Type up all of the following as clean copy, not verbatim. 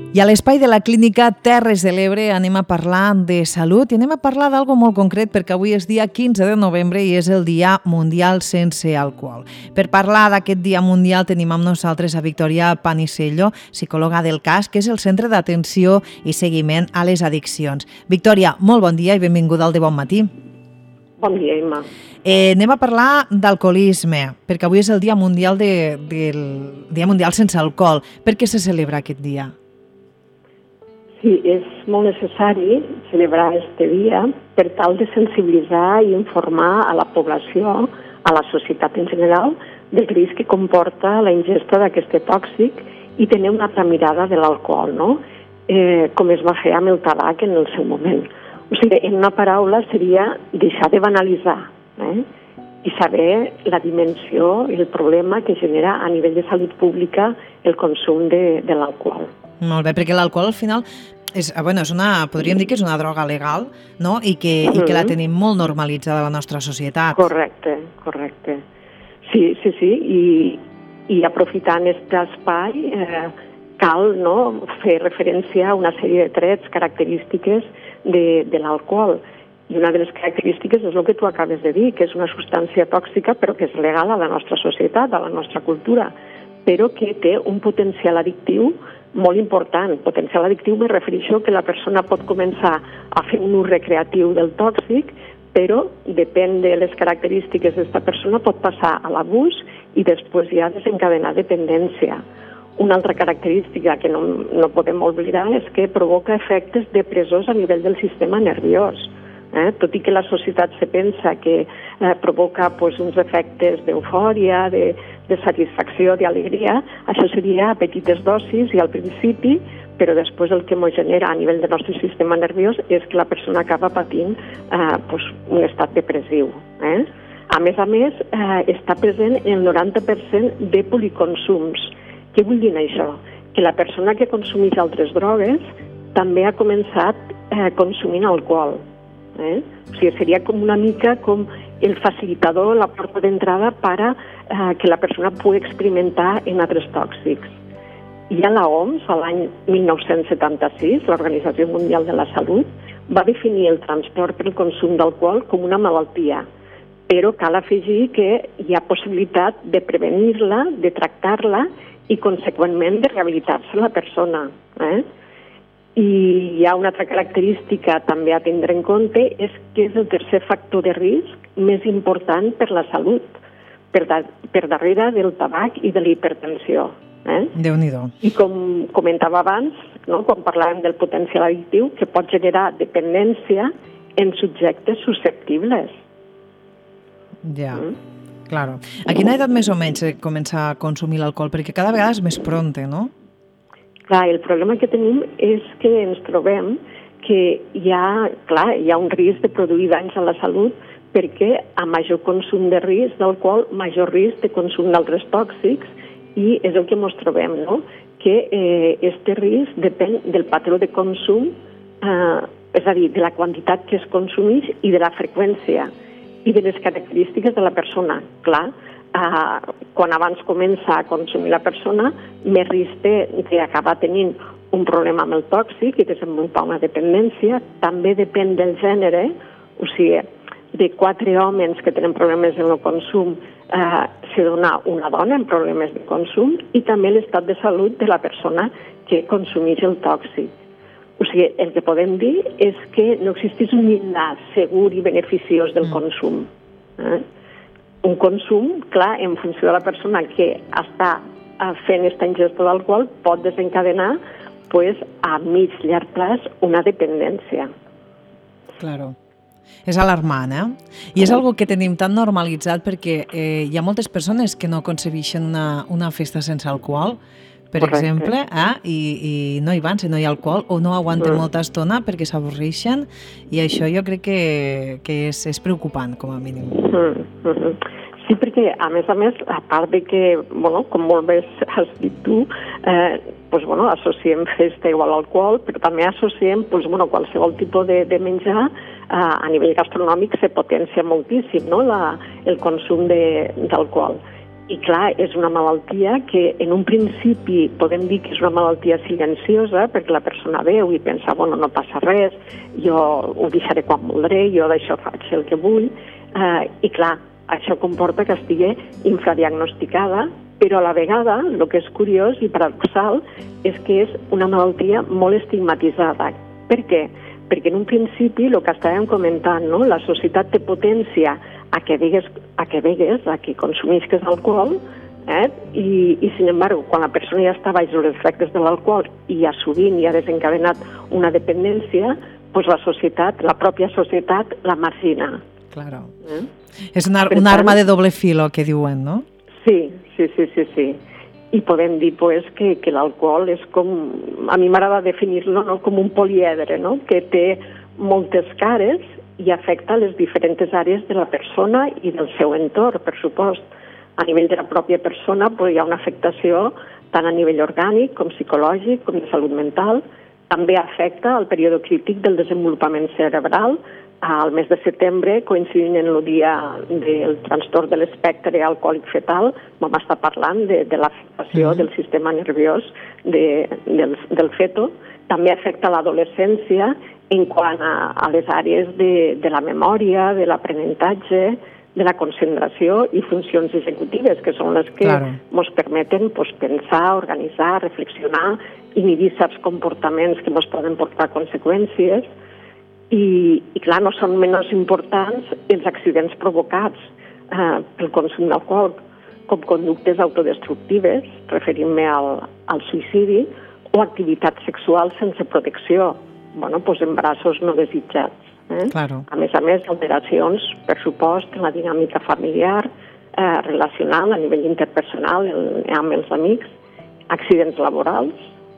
I a l'espai de la clínica Terres de l'Ebre anem a parlar de salut i anem a parlar d'algo molt concret perquè avui és dia 15 de novembre i és el Dia Mundial Sense Alcohol. Per parlar d'aquest Dia Mundial tenim amb nosaltres a Victòria Panisello, psicòloga del CAS, que és el Centre d'Atenció i Seguiment a les Addiccions. Victòria, molt bon dia i benvinguda al De Bon Matí. Bon dia, Emma. Anem a parlar d'alcoholisme, perquè avui és el Dia Mundial Dia Mundial Sense Alcohol. Per què se celebra aquest dia? Sí, és molt necessari celebrar este dia per tal de sensibilitzar i informar a la població, a la societat en general, del risc que comporta la ingesta d'aquest tòxic i tenir una altra mirada de l'alcohol, no? Com es va fer amb el tabac en el seu moment. O sigui, en una paraula seria deixar de banalitzar i saber la dimensió i el problema que genera a nivell de salut pública el consum de l'alcohol. Molt bé, perquè l'alcohol al final podríem dir que és una droga legal, no? I que la tenim molt normalitzada a la nostra societat. Correcte. Sí, i aprofitant aquest espai cal fer referència a una sèrie de trets, característiques de l'alcohol. I una de les característiques és el que tu acabes de dir, que és una substància tòxica però que és legal a la nostra societat, a la nostra cultura, però que té un potencial addictiu molt important. Potencial addictiu me refereixo que la persona pot començar a fer un ús recreatiu del tòxic, però depèn de les característiques d'aquesta persona pot passar a l'abús i després ja desencadenar dependència. Una altra característica que no podem oblidar és que provoca efectes depressors a nivell del sistema nerviós. Tot i que la societat se pensa que provoca uns efectes d'eufòria, de satisfacció, d'alegria, això seria a petites dosis i al principi, però després el que ens genera a nivell del nostre sistema nerviós és que la persona acaba patint un estat depressiu. A més, està present el 90% de policonsums. Què vull dir això? Que la persona que consumeix altres drogues també ha començat consumint alcohol. O sigui, seria com una mica com el facilitador, la porta d'entrada per que la persona pugui experimentar en altres tòxics. Ja la OMS, l'any 1976, l'Organització Mundial de la Salut, va definir el transport pel consum d'alcohol com una malaltia, però cal afegir que hi ha possibilitat de prevenir-la, de tractar-la i, conseqüentment, de rehabilitar-se la persona. I hi ha una altra característica també a tindre en compte, és que és el tercer factor de risc més important per la salut, per darrere del tabac i de la hipertensió. Déu-n'hi-do. I com comentava abans, quan parlàvem del potencial addictiu, que pot generar dependència en subjectes susceptibles. Ja, claro. A quina edat més o menys comença a consumir l'alcohol? Perquè cada vegada és més pronte, no? Clar, el problema que tenim és que ens trobem que hi ha un risc de produir danys a la salut perquè a major consum de risc d'alcohol, major risc de consum d'altres tòxics i és el que ens trobem, no? Que aquest risc depèn del patró de consum, és a dir, de la quantitat que es consumeix i de la freqüència i de les característiques de la persona. Clar, quan abans comença a consumir la persona, més risc té d'acabar tenint un problema amb el tòxic i desenvolupar una dependència. També depèn del gènere, o sigui, de 4 homes que tenen problemes en el consum, se dona una dona amb problemes de consum i també l'estat de salut de la persona que consumeix el tòxic. O sigui, el que podem dir és que no existeix un llindar segur i beneficiós del consum. Un consum, clar, en funció de la persona que està fent aquesta ingesta d'alcohol, pot desencadenar a mig llarg plaç una dependència. Claro. És alarmant, I és algo que tenim tan normalitzat perquè hi ha moltes persones que no concebeixen una festa sense alcohol, per exemple, i no hi van si no hi ha alcohol o no aguanten molta estona perquè s'avorreixen i això jo crec que és preocupant, com a mínim. Sí, perquè, a més, a part de que, com molt bé has dit tu, associem festa igual a alcohol, però també associem qualsevol tipus de menjar a nivell gastronòmic se potencia moltíssim el consum d'alcohol. I clar, és una malaltia que en un principi podem dir que és una malaltia silenciosa perquè la persona veu i pensa, bueno, no passa res, jo ho deixaré quan voldré, jo d'això faig el que vull, i clar, això comporta que estigui infradiagnosticada, però a la vegada, el que és curiós i paradoxal, és que és una malaltia molt estigmatitzada. Per què? Perquè en un principi, el que estàvem comentant, no? La societat té potència a que begues, a que consumisques alcohol, i sin embargo, quan la persona ja està baix els efectes de l'alcohol i ja sovint ja ha desencadenat una dependència, doncs la societat, la pròpia societat, la margina. Claro. És una arma de doble filo, que diuen, no? Sí. I podem dir pues, que l'alcohol és com, a mi m'agrada definir-lo, no? Com un poliedre, no? Que té moltes cares i afecta les diferents àrees de la persona i del seu entorn, per supost. A nivell de la pròpia persona pues, hi ha una afectació tant a nivell orgànic com psicològic, com de salut mental. També afecta el període crític del desenvolupament cerebral. Al mes de setembre, coincidint en el dia del trastorn de l'espectre alcohòlic fetal, vam estar parlant de l'afectació del sistema nerviós del feto. També afecta l'adolescència en quant a les àrees de la memòria, de l'aprenentatge, de la concentració i funcions executives, que són les que ens permeten pensar, organitzar, reflexionar, inhibir certs comportaments que ens poden portar conseqüències. I clar, no són menys importants els accidents provocats pel consum d'alcohol, com conductes autodestructives, referint-me al suïcidi, o activitat sexual sense protecció, embarassos no desitjats. Claro. A més, alteracions, per supost, en la dinàmica familiar, relacional, a nivell interpersonal, amb els amics, accidents laborals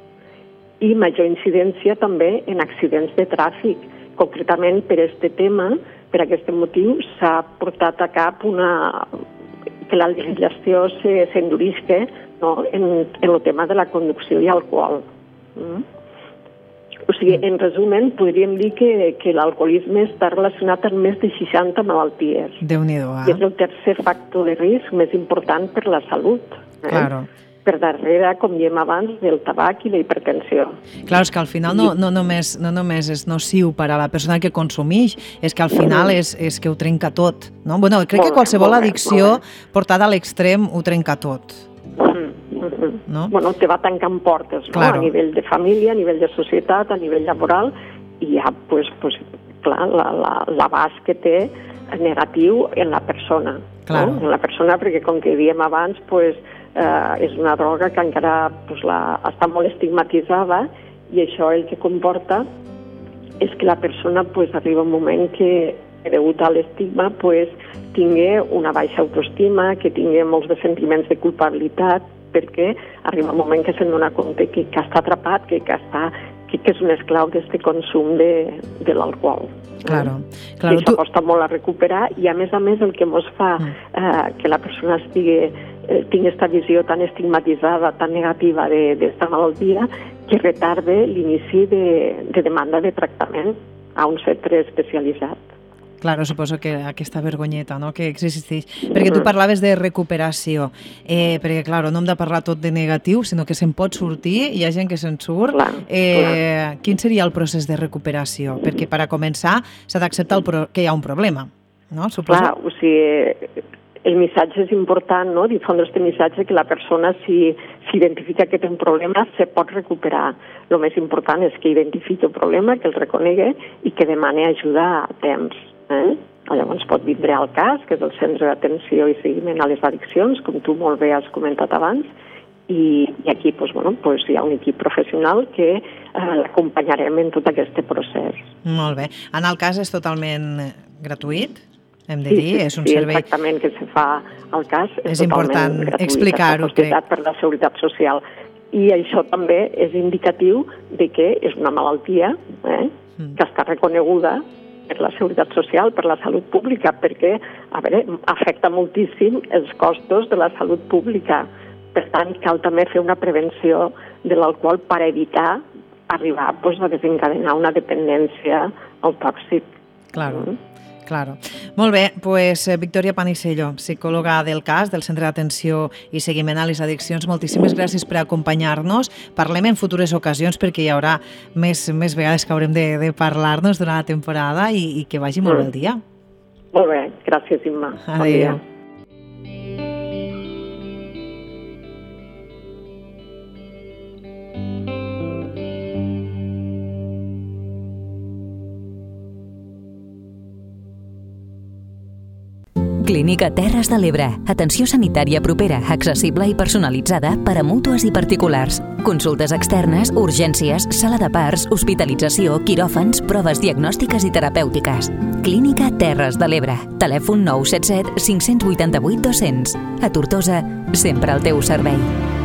i major incidència també en accidents de tràfic. Concretament, per aquest tema, per aquest motiu, s'ha portat a cap que la legislació s'endurisca en el tema de la conducció i alcohol. O sigui, en resumen, podríem dir que l'alcoholisme està relacionat amb més de 60 malalties. Déu-n'hi-do, I és el tercer factor de risc més important per la salut. Claro. Per darrere, com diem abans, del tabac i la hipertensió. Clar, és que al final no només és nociu per a la persona que consumeix, és que al final és que ho trenca tot. No? Bueno, crec que qualsevol addicció portada a l'extrem ho trenca tot. No? Bueno, te va tancant portes, no? Claro. A nivell de família, a nivell de societat, a nivell laboral, i hi ha, clar, l'abast que té negatiu en la persona. Claro. No? En la persona, perquè com que diem abans, és una droga que encara està molt estigmatitzada i això el que comporta és que la persona arriba un moment que, degut a l'estigma, tingui una baixa autoestima, que tingui molts de sentiments de culpabilitat, perquè arriba un moment que se'n dona compte que està atrapat, que és un esclau d'aquest consum de l'alcohol. Claro. I això costa molt a recuperar i a més el que ens fa que la persona tingui aquesta visió tan estigmatitzada, tan negativa d'esta malaltia, que retarda l'inici de demanda de tractament a un centre especialitzat. Claro, suposo que aquesta vergonyeta, no?, que existeix. Perquè tu parlaves de recuperació, perquè, clar, no hem de parlar tot de negatiu, sinó que se'n pot sortir, hi ha gent que se'n surt. Clar. Quin seria el procés de recuperació? Perquè, per a començar, s'ha d'acceptar que hi ha un problema, no? Suposo. Clar, o sigui, el missatge és important, no?, difondre aquest missatge que la persona, si identifica que té un problema, se pot recuperar. El més important és que identifiqui el problema, que el reconegui i que demani ajuda a temps. Llavors pot vindre al CAS, que és el Centre d'Atenció i Seguiment a les Addiccions, com tu molt bé has comentat abans, i aquí hi ha un equip professional que l'acompanyarem en tot aquest procés. Molt bé. En el CAS és totalment gratuït? Hem de dir, és un servei... Sí, exactament, que se fa al CAS és important explicar-ho, crec. Per la Seguretat Social. I això també és indicatiu de que és una malaltia que està reconeguda per la Seguretat Social, per la salut pública, perquè, afecta moltíssim els costos de la salut pública. Per tant, cal també fer una prevenció de l'alcohol per evitar arribar a desencadenar una dependència al tòxic. Claro. Claro. Molt bé, pues Victòria Panisello, psicòloga del CAS, del Centre d'Atenció i Seguiment a les Addiccions, moltíssimes gràcies per acompanyar-nos. Parlem en futures ocasions perquè hi haurà més vegades que haurem de parlar-nos durant la temporada i que vagi molt bé el dia. Molt bé, gràcies, Imma. Adéu. Clínica Terres de l'Ebre. Atenció sanitària propera, accessible i personalitzada per a mútues i particulars. Consultes externes, urgències, sala de parts, hospitalització, quiròfans, proves diagnòstiques i terapèutiques. Clínica Terres de l'Ebre. Telèfon 977 588 200. A Tortosa, sempre al teu servei.